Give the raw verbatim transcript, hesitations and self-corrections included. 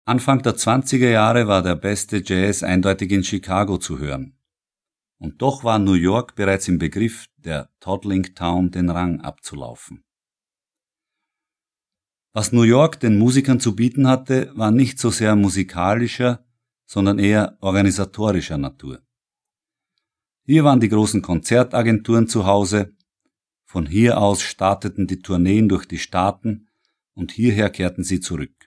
Anfang der zwanziger Jahre war der beste Jazz eindeutig in Chicago zu hören. Und doch war New York bereits im Begriff, der Toddling Town den Rang abzulaufen. Was New York den Musikern zu bieten hatte, war nicht so sehr musikalischer, sondern eher organisatorischer Natur. Hier waren die großen Konzertagenturen zu Hause, von hier aus starteten die Tourneen durch die Staaten und hierher kehrten sie zurück.